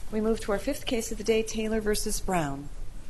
We move to our fifth case of the day, Taylor v. Brown.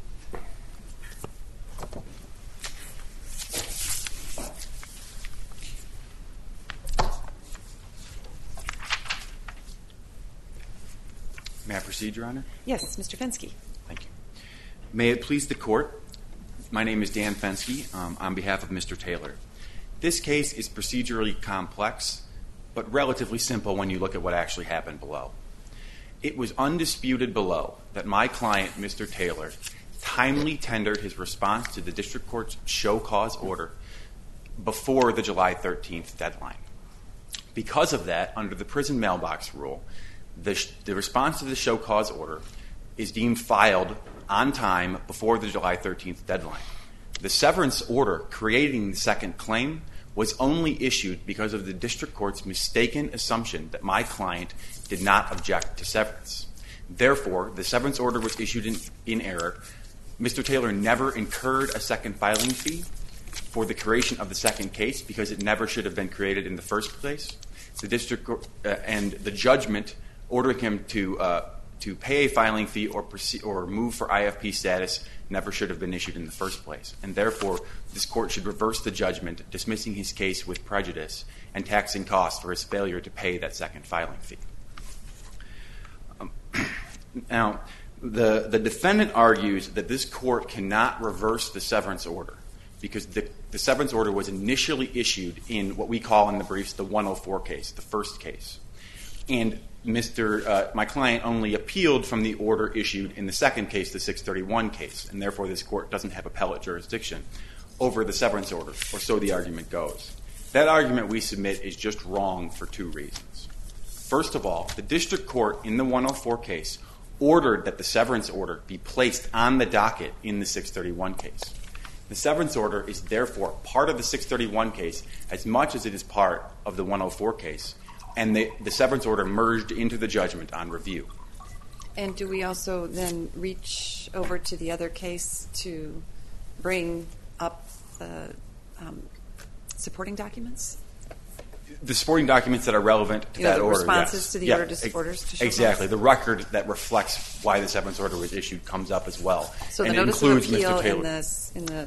May I proceed, Your Honor? Yes, Mr. Fenske. Thank you. May it please the Court, my name is Dan Fenske on behalf of Mr. Taylor. This case is procedurally complex, but relatively simple when you look at what actually happened below. It was undisputed below that my client, Mr. Taylor, timely tendered his response to the District Court's show cause order before the July 13th deadline. Because of that, under the prison mailbox rule, the response to the show cause order is deemed filed on time before the July 13th deadline. The severance order creating the second claim was only issued because of the District Court's mistaken assumption that my client did not object to severance. Therefore, the severance order was issued in error. Mr. Taylor never incurred a second filing fee for the creation of the second case because it never should have been created in the first place. The District Court and the judgment ordering him to pay a filing fee or move for IFP status never should have been issued in the first place. And therefore, this Court should reverse the judgment, dismissing his case with prejudice and taxing costs for his failure to pay that second filing fee. Now, the defendant argues that this Court cannot reverse the severance order because the severance order was initially issued in what we call in the briefs the 104 case, the first case. And my client only appealed from the order issued in the second case, the 631 case, and therefore this Court doesn't have appellate jurisdiction over the severance order, or so the argument goes. That argument we submit is just wrong for two reasons. First of all, the District Court in the 104 case ordered that the severance order be placed on the docket in the 631 case. The severance order is therefore part of the 631 case as much as it is part of the 104 case, and the severance order merged into the judgment on review. And do we also then reach over to the other case to bring up the supporting documents? The supporting documents that are relevant to that order, responses yes. to the orders to show exactly. cause? The record that reflects why the severance order was issued comes up as well. So and the notice includes of appeal Mr. Taylor. in the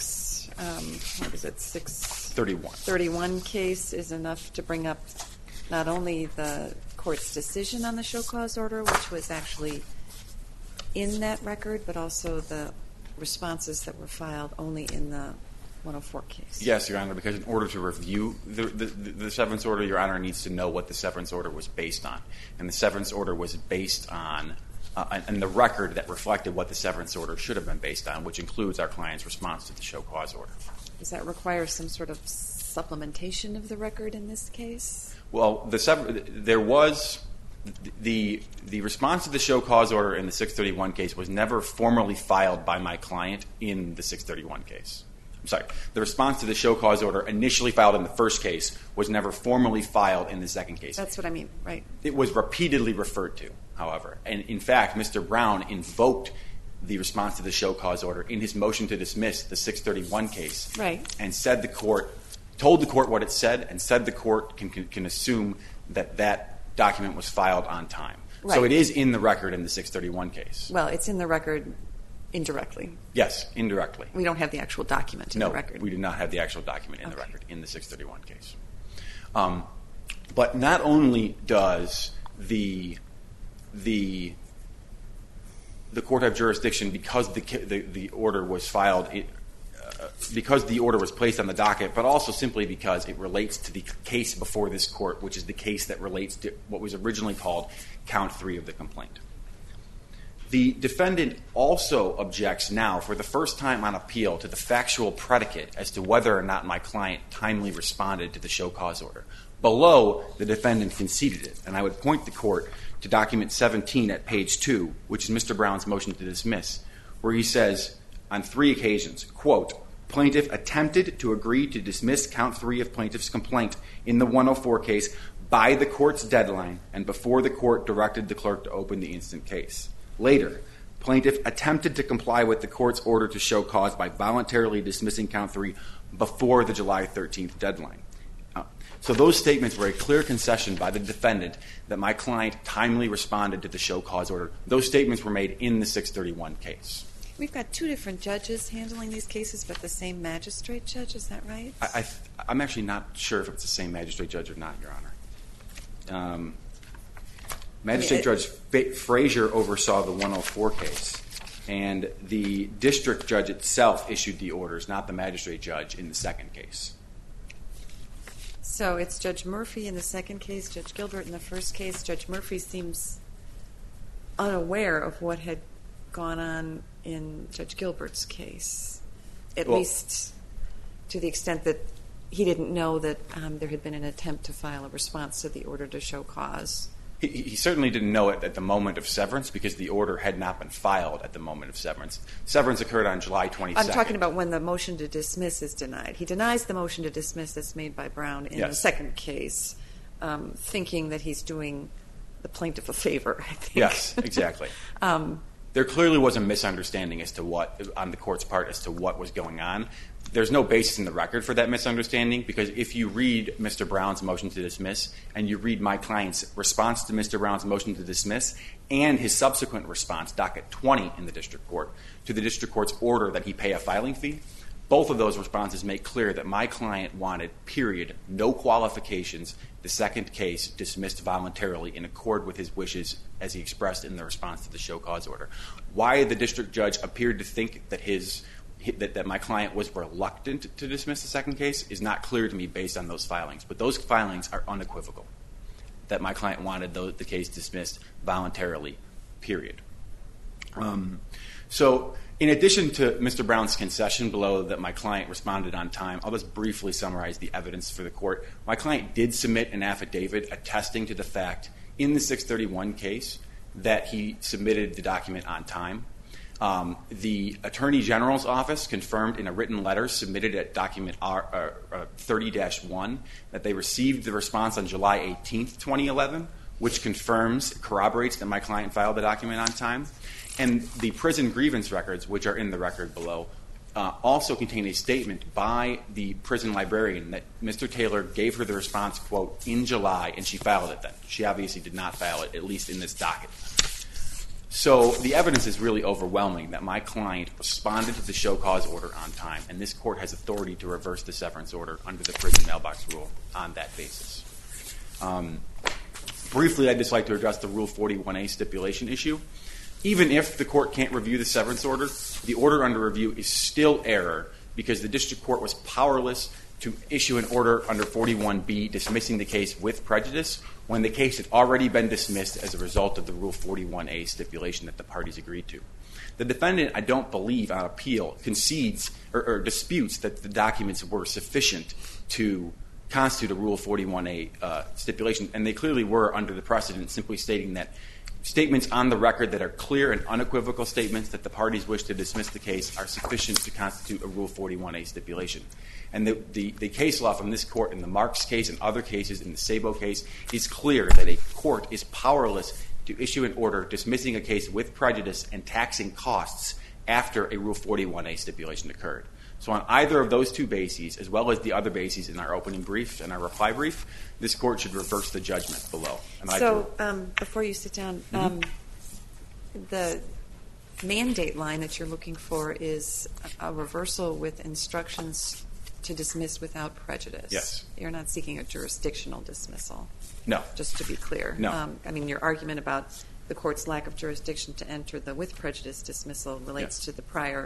631 31 case is enough to bring up not only the Court's decision on the show cause order, which was actually in that record, but also the responses that were filed only in the 104 case. Yes, Your Honor, because in order to review the severance order, Your Honor needs to know what the severance order was based on. And the severance order was based on and the record that reflected what the severance order should have been based on, which includes our client's response to the show cause order. Does that require some sort of supplementation of the record in this case? Well, there was the response to the show cause order in the 631 case was never formally filed by my client in the 631 case. I'm sorry. The response to the show cause order initially filed in the first case was never formally filed in the second case. That's what I mean, right. It was repeatedly referred to, however. And in fact, Mr. Brown invoked the response to the show cause order in his motion to dismiss the 631 case. Right. And told the court what it said, and said the court can assume that document was filed on time. Right. So it is in the record in the 631 case. Well, it's in the record indirectly. Yes, indirectly. We don't have the actual document in the record. No, we do not have the actual document in the record in the 631 case. But not only does the court have jurisdiction because the order was filed, because the order was placed on the docket, but also simply because it relates to the case before this court, which is the case that relates to what was originally called Count 3 of the complaint. The defendant also objects now, for the first time on appeal, to the factual predicate as to whether or not my client timely responded to the show cause order. Below, the defendant conceded it, and I would point the court to document 17 at page 2, which is Mr. Brown's motion to dismiss, where he says, on 3 occasions, quote, plaintiff attempted to agree to dismiss Count 3 of plaintiff's complaint in the 104 case by the court's deadline and before the court directed the clerk to open the instant case. Later, plaintiff attempted to comply with the court's order to show cause by voluntarily dismissing Count 3 before the July 13th deadline. So those statements were a clear concession by the defendant that my client timely responded to the show cause order. Those statements were made in the 631 case. We've got two different judges handling these cases, but the same magistrate judge, is that right? I'm actually not sure if it's the same magistrate judge or not, Your Honor. Magistrate Judge Frazier oversaw the 104 case, and the district judge itself issued the orders, not the magistrate judge in the second case. So it's Judge Murphy in the second case, Judge Gilbert in the first case. Judge Murphy seems unaware of what had gone on in Judge Gilbert's case, at least to the extent that he didn't know that there had been an attempt to file a response to the order to show cause. He certainly didn't know it at the moment of severance because the order had not been filed at the moment of severance. Severance occurred on July 22nd. I'm talking about when the motion to dismiss is denied. He denies the motion to dismiss that's made by Brown in the second case, thinking that he's doing the plaintiff a favor, I think. Yes, exactly. There clearly was a misunderstanding as to what, on the court's part, as to what was going on. There's no basis in the record for that misunderstanding because if you read Mr. Brown's motion to dismiss and you read my client's response to Mr. Brown's motion to dismiss and his subsequent response, docket 20 in the district court, to the district court's order that he pay a filing fee, both of those responses make clear that my client wanted, period, no qualifications, the second case dismissed voluntarily in accord with his wishes as he expressed in the response to the show cause order. Why the district judge appeared to think that that my client was reluctant to dismiss the second case is not clear to me based on those filings. But those filings are unequivocal, that my client wanted the case dismissed voluntarily, period. So in addition to Mr. Brown's concession below that my client responded on time, I'll just briefly summarize the evidence for the court. My client did submit an affidavit attesting to the fact in the 631 case that he submitted the document on time. The Attorney General's office confirmed in a written letter submitted at document 30-1 that they received the response on July 18th, 2011, which corroborates that my client filed the document on time. And the prison grievance records, which are in the record below, also contain a statement by the prison librarian that Mr. Taylor gave her the response, quote, in July, and she filed it then. She obviously did not file it, at least in this docket. So the evidence is really overwhelming that my client responded to the show cause order on time, and this court has authority to reverse the severance order under the prison mailbox rule on that basis. Briefly, I'd just like to address the Rule 41A stipulation issue. Even if the court can't review the severance order, the order under review is still error because the district court was powerless to issue an order under 41B dismissing the case with prejudice when the case had already been dismissed as a result of the Rule 41A stipulation that the parties agreed to. The defendant, I don't believe on appeal, concedes or disputes that the documents were sufficient to constitute a Rule 41A stipulation, and they clearly were under the precedent simply stating that statements on the record that are clear and unequivocal statements that the parties wish to dismiss the case are sufficient to constitute a Rule 41A stipulation. And the case law from this court in the Marks case and other cases in the Sabo case is clear that a court is powerless to issue an order dismissing a case with prejudice and taxing costs after a Rule 41A stipulation occurred. So on either of those two bases, as well as the other bases in our opening brief and our reply brief, this court should reverse the judgment below. So before you sit down, the mandate line that you're looking for is a reversal with instructions to dismiss without prejudice. Yes. You're not seeking a jurisdictional dismissal. No. Just to be clear. No. I mean, your argument about the court's lack of jurisdiction to enter the with prejudice dismissal relates to the prior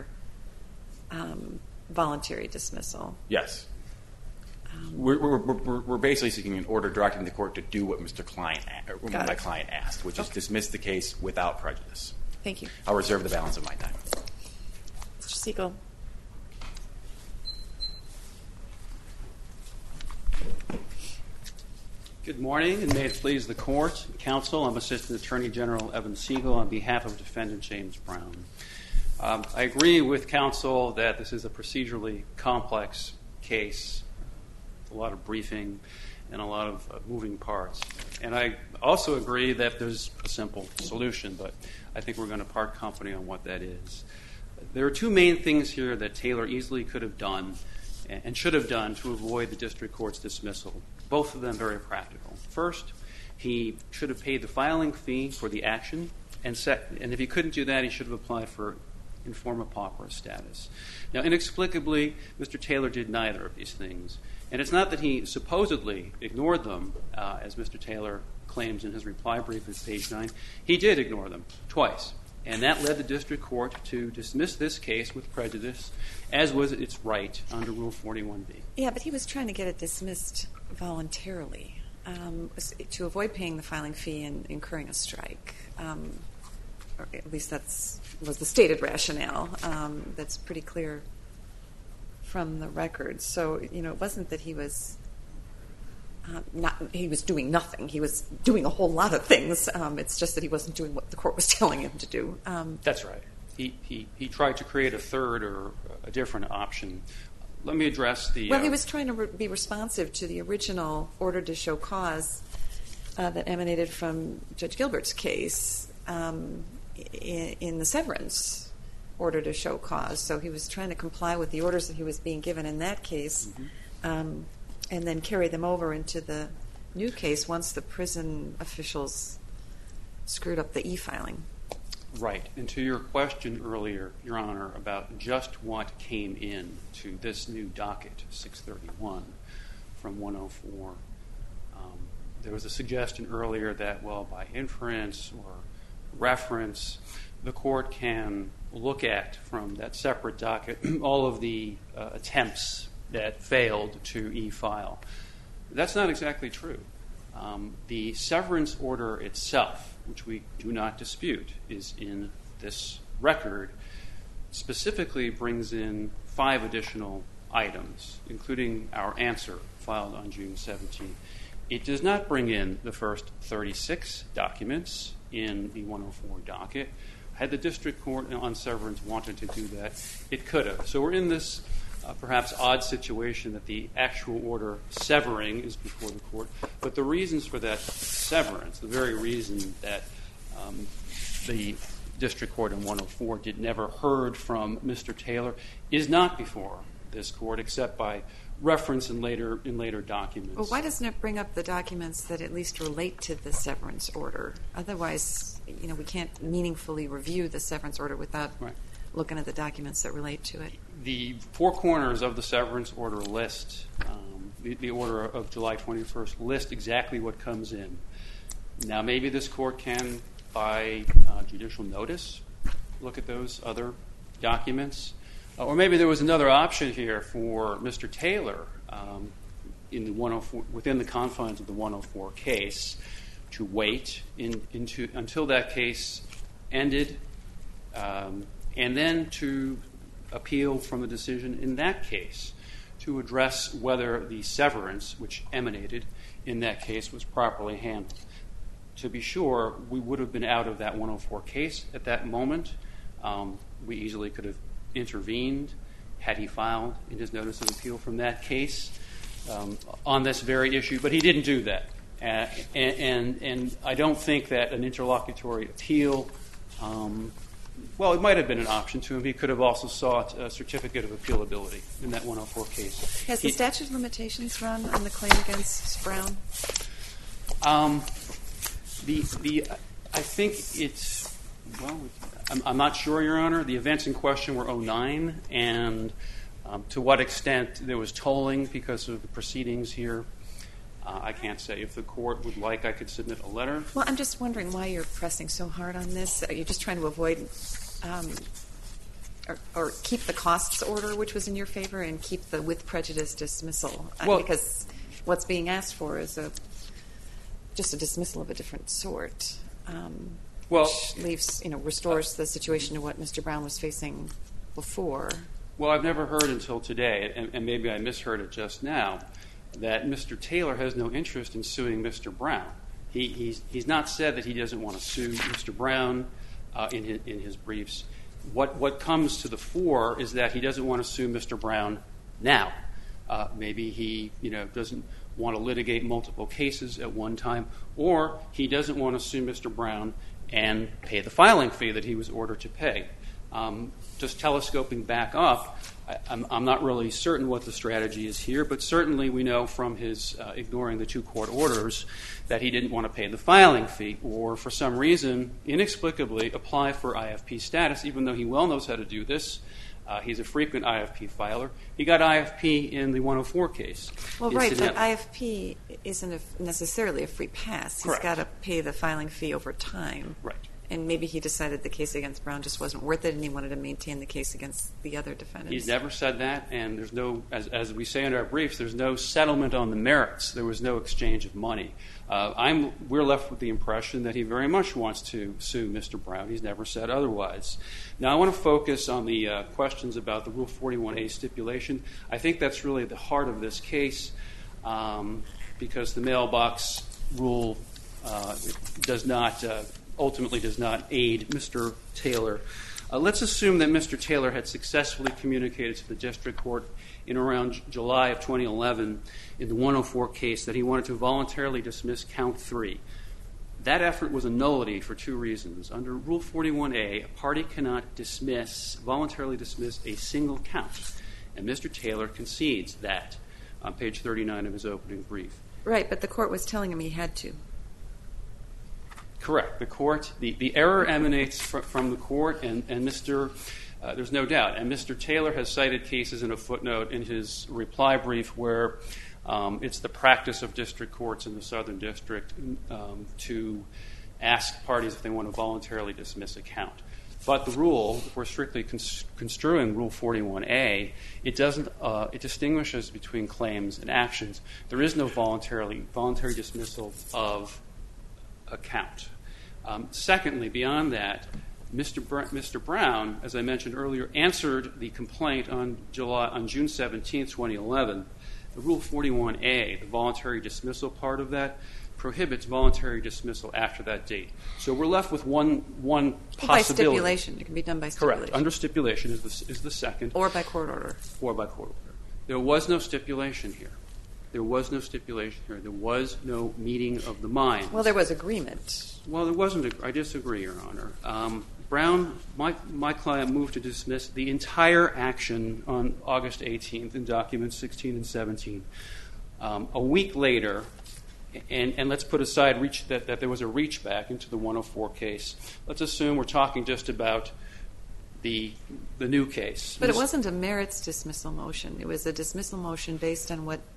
voluntary dismissal. Yes. We're basically seeking an order directing the court to do what my client asked, which is dismiss the case without prejudice. Thank you. I'll reserve the balance of my time. Mr. Siegel. Good morning, and may it please the court and counsel. I'm Assistant Attorney General Evan Siegel on behalf of Defendant James Brown. I agree with counsel that this is a procedurally complex case, a lot of briefing and a lot of moving parts. And I also agree that there's a simple solution, but I think we're going to part company on what that is. There are two main things here that Taylor easily could have done and should have done to avoid the district court's dismissal both of them very practical. First, he should have paid the filing fee for the action, and if he couldn't do that, he should have applied for informa pauperis status. Now, inexplicably, Mr. Taylor did neither of these things. And it's not that he supposedly ignored them, as Mr. Taylor claims in his reply brief at page 9. He did ignore them twice. And that led the district court to dismiss this case with prejudice, as was its right under Rule 41B. Yeah, but he was trying to get it dismissed voluntarily to avoid paying the filing fee and incurring a strike. Or at least was the stated rationale. That's pretty clear from the record. So, it wasn't that he was he was doing nothing. He was doing a whole lot of things. It's just that he wasn't doing what the court was telling him to do. That's right. He tried to create a third or a different option. Let me address the... Well, he was trying to be responsive to the original order to show cause that emanated from Judge Gilbert's case in the severance order to show cause. So he was trying to comply with the orders that he was being given in that case, and then carry them over into the new case once the prison officials screwed up the e-filing. Right. And to your question earlier, Your Honor, about just what came in to this new docket, 631 from 104, there was a suggestion earlier that, well, by inference or reference, the court can look at from that separate docket all of the attempts that failed to e-file. That's not exactly true. The severance order itself, which we do not dispute, is in this record, specifically brings in 5 additional items, including our answer filed on June 17. It does not bring in the first 36 documents in the 104 docket. Had the district court on severance wanted to do that, it could have. So we're in this perhaps odd situation that the actual order severing is before the court, but the reasons for that severance, the very reason that the district court in 104 never heard from Mr. Taylor, is not before this court except by reference in later documents. Well, why doesn't it bring up the documents that at least relate to the severance order? Otherwise, we can't meaningfully review the severance order without looking at the documents that relate to it. The 4 corners of the severance order list, the order of July 21st, list exactly what comes in. Now, maybe this court can, by judicial notice, look at those other documents. Or maybe there was another option here for Mr. Taylor in the 104, within the confines of the 104 case, to wait until that case ended, and then to appeal from the decision in that case to address whether the severance which emanated in that case was properly handled. To be sure, we would have been out of that 104 case at that moment. We easily could have intervened had he filed in his notice of appeal from that case on this very issue, but he didn't do that. And I don't think that an interlocutory appeal, well, it might have been an option to him. He could have also sought a certificate of appealability in that 104 case. Has the statute of limitations run on the claim against Brown? I think it's, well, I'm not sure, Your Honor. The events in question were 2009, and to what extent there was tolling because of the proceedings here, I can't say. If the court would like, I could submit a letter. Well, I'm just wondering why you're pressing so hard on this. Are you just trying to avoid or keep the costs order, which was in your favor, and keep the with prejudice dismissal? Because what's being asked for is just a dismissal of a different sort. Which leaves, restores the situation to what Mr. Brown was facing before. Well, I've never heard until today, and maybe I misheard it just now, that Mr. Taylor has no interest in suing Mr. Brown. He's not said that he doesn't want to sue Mr. Brown in his briefs. What comes to the fore is that he doesn't want to sue Mr. Brown now. Maybe he doesn't want to litigate multiple cases at one time, or he doesn't want to sue Mr. Brown and pay the filing fee that he was ordered to pay. Just telescoping back up, I'm not really certain what the strategy is here, but certainly we know from his ignoring the two court orders that he didn't want to pay the filing fee or, for some reason, inexplicably apply for IFP status, even though he well knows how to do this. He's a frequent IFP filer. He got IFP in the 104 case. Well, right, but IFP isn't necessarily a free pass. He's got to pay the filing fee over time. Right. And maybe he decided the case against Brown just wasn't worth it, and he wanted to maintain the case against the other defendants. He's never said that, and there's no, as we say in our briefs, there's no settlement on the merits. There was no exchange of money. We're left with the impression that he very much wants to sue Mr. Brown. He's never said otherwise. Now, I want to focus on the questions about the Rule 41A stipulation. I think that's really the heart of this case, because the mailbox rule ultimately does not aid Mr. Taylor. Let's assume that Mr. Taylor had successfully communicated to the district court in around July of 2011 in the 104 case that he wanted to voluntarily dismiss count 3. That effort was a nullity for two reasons. Under Rule 41A, a party cannot voluntarily dismiss a single count, and Mr. Taylor concedes that on page 39 of his opening brief. Right, but the court was telling him he had to. Correct. The court, the error emanates from the court, and there's no doubt. And Mr. Taylor has cited cases in a footnote in his reply brief where it's the practice of district courts in the Southern District to ask parties if they want to voluntarily dismiss a count. But the rule, if we're strictly construing Rule 41A, it distinguishes between claims and actions. There is no voluntary dismissal of a count. Secondly, beyond that, Mr. Brown, as I mentioned earlier, answered the complaint on June 17, 2011. The Rule 41A, the voluntary dismissal part of that, prohibits voluntary dismissal after that date. So we're left with one possibility. By stipulation. It can be done by stipulation. Correct. Under stipulation is the second. Or by court order. Or by court order. There was no stipulation here. There was no meeting of the minds. Well, there was agreement. Well, there wasn't. I disagree, Your Honor. Brown, my client, moved to dismiss the entire action on August 18th in documents 16 and 17. A week later, and let's put aside that there was a reach back into the 104 case. Let's assume we're talking just about the new case. But it wasn't a merits dismissal motion. It was a dismissal motion based on what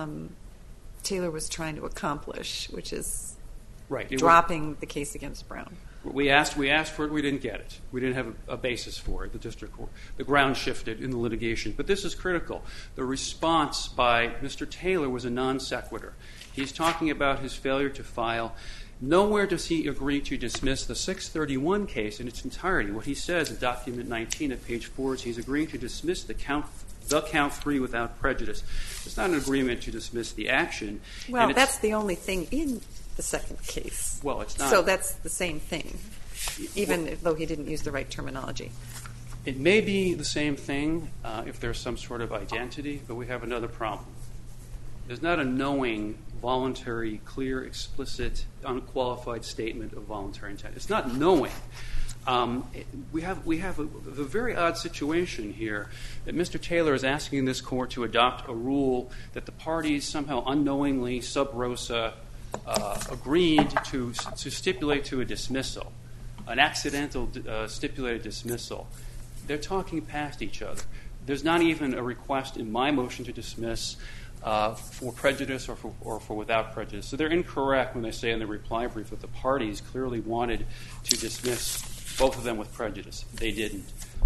Taylor was trying to accomplish, which is dropping the case against Brown. We asked for it. We didn't get it. We didn't have a basis for it, the district court. The ground shifted in the litigation. But this is critical. The response by Mr. Taylor was a non sequitur. He's talking about his failure to file. Nowhere does he agree to dismiss the 631 case in its entirety. What he says in document 19 at page 4 is he's agreeing to dismiss the count 3 without prejudice. It's not an agreement to dismiss the action. Well, that's the only thing in the second case. Well, it's not. So that's the same thing, even though he didn't use the right terminology. It may be the same thing if there's some sort of identity, but we have another problem. There's not a knowing, voluntary, clear, explicit, unqualified statement of voluntary intent. It's not knowing. We have a very odd situation here that Mr. Taylor is asking this court to adopt a rule that the parties somehow unknowingly, sub rosa, agreed to stipulate to a dismissal, an accidental stipulated dismissal. They're talking past each other. There's not even a request in my motion to dismiss for prejudice or for without prejudice. So they're incorrect when they say in the reply brief that the parties clearly wanted to dismiss both of them with prejudice. They didn't.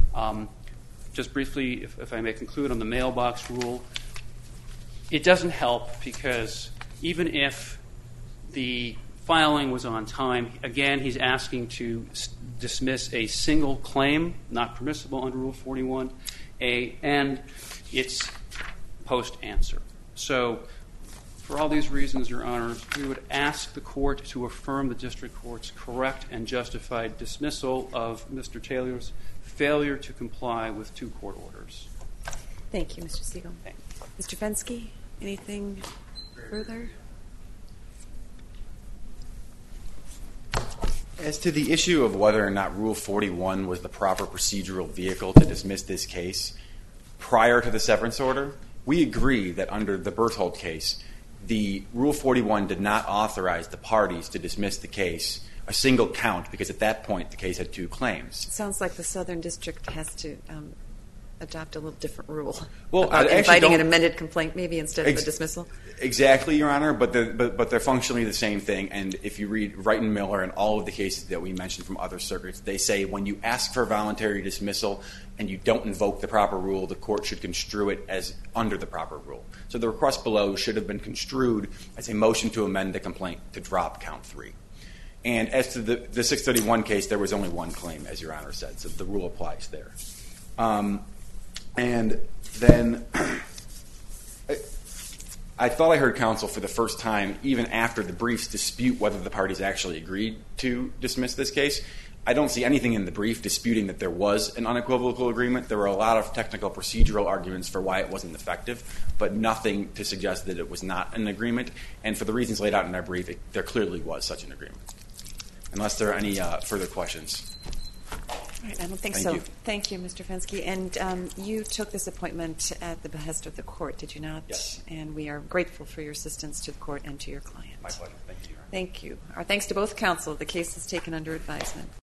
Just briefly, if I may conclude on the mailbox rule, it doesn't help because even if the filing was on time, again, he's asking to dismiss a single claim, not permissible under Rule 41A, and it's post-answer. So for all these reasons, Your Honors, we would ask the court to affirm the district court's correct and justified dismissal of Mr. Taylor's failure to comply with two court orders. Thank you, Mr. Siegel. Thank you. Mr. Fenske, anything further? As to the issue of whether or not Rule 41 was the proper procedural vehicle to dismiss this case prior to the severance order, we agree that under the Berthold case, the Rule 41 did not authorize the parties to dismiss the case a single count, because at that point the case had 2 claims. It sounds like the Southern District has to adopt a little different rule Well, about I actually inviting an don't- amended complaint maybe instead of a dismissal. Exactly, Your Honor, but they're functionally the same thing. And if you read Wright and Miller and all of the cases that we mentioned from other circuits, they say when you ask for voluntary dismissal and you don't invoke the proper rule, the court should construe it as under the proper rule. So the request below should have been construed as a motion to amend the complaint to drop count 3. And as to the 631 case, there was only 1 claim, as Your Honor said, so the rule applies there. And then I thought I heard counsel for the first time, even after the briefs, dispute whether the parties actually agreed to dismiss this case. I don't see anything in the brief disputing that there was an unequivocal agreement. There were a lot of technical procedural arguments for why it wasn't effective, but nothing to suggest that it was not an agreement. And for the reasons laid out in our brief, there clearly was such an agreement. Unless there are any further questions. All right, I don't think Thank so. you. Thank you, Mr. Fensky. And you took this appointment at the behest of the court, did you not? Yes. And we are grateful for your assistance to the court and to your client. My pleasure. Thank you, Your Honor. Thank you. Our thanks to both counsel. The case is taken under advisement.